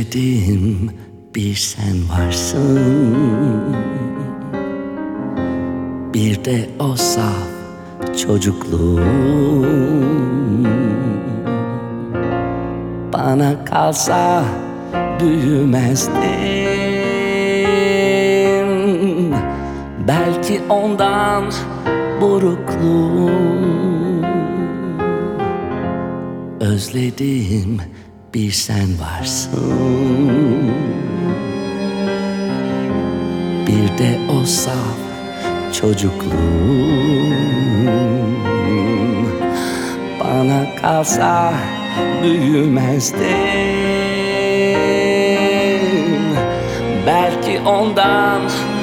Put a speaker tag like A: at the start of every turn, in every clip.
A: Özlediğim bir sen varsın, bir de o saf çocukluğum. Bana kalsa büyümezdim, belki ondan burukluğum. Özlediğim bir sen varsın, bir de o saf çocukluğum. Bana kalsa büyümezdim, belki ondan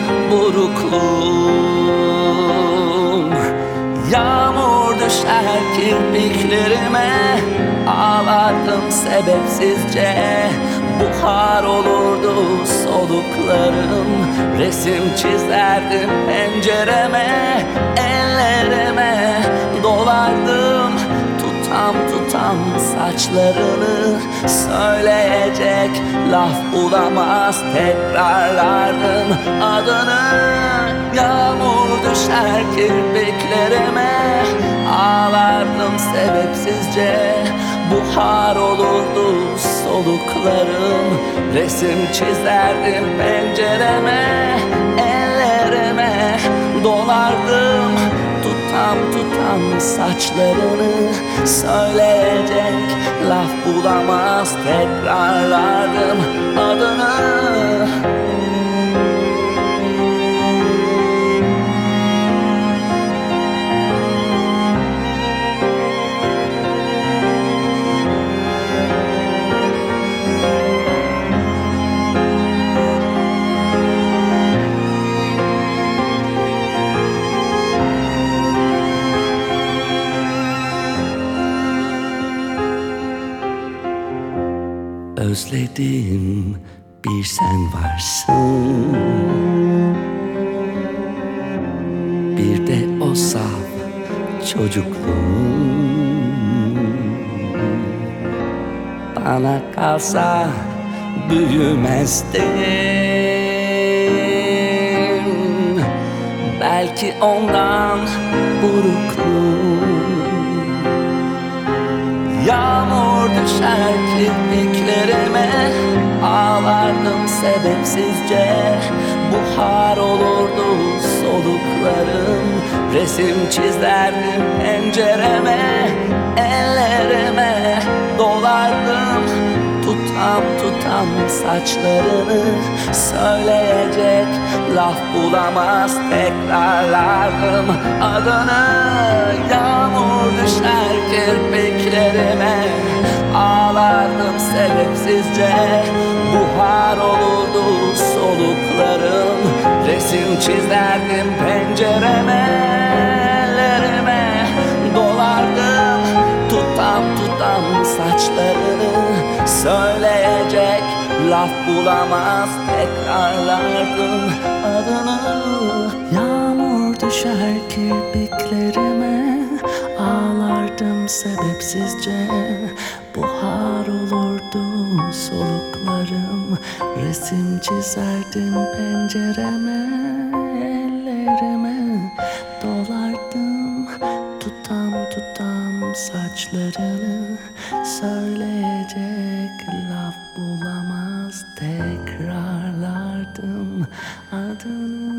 A: burukluğum. Yağmur düşer kirpiklerime, ağlardım sebepsizce. Buhar olurdu soluklarım, resim çizerdim pencereme. Ellerime dolardım tutam saçlarını. Söyleyecek laf bulamaz, tekrarlardım adını. Yağmur düşer kirpiklerime, ağlardım sebepsizce. Buhar olurdu soluklarım, resim çizerdim pencereme. Ellerime dolardım tutam saçlarını. Söyleyecek laf bulamaz, tekrarlardım adını. Özlediğim bir sen varsın, bir de o saf çocukluğum. Bana kalsa büyümezdim, belki ondan burukluğum. Yağmur düşer kirpiklerime, ağlardım sebepsizce. Buhar olurdu soluklarım, resim çizerdim pencereme. Ellerime dolardım tutam saçlarını. Söyleyecek laf bulamaz, tekrarlardım adını. Yağmur düşer kirpiklerime, ağlardım sebepsizce. Buhar olurdu soluklarım, resim çizerdim pencereme. Ellerime dolardım tutam saçlarını. Söyleyecek laf bulamaz, tekrarlardım adını.
B: Yağmur düşer kirpiklerime, ağlardım sebepsizce. Buhar olurdu soluklarım, resim çizerdim pencereme. Ellerime dolardım tutam saçlarını. Söyleyecek laf bulamaz, tekrarlardım adını.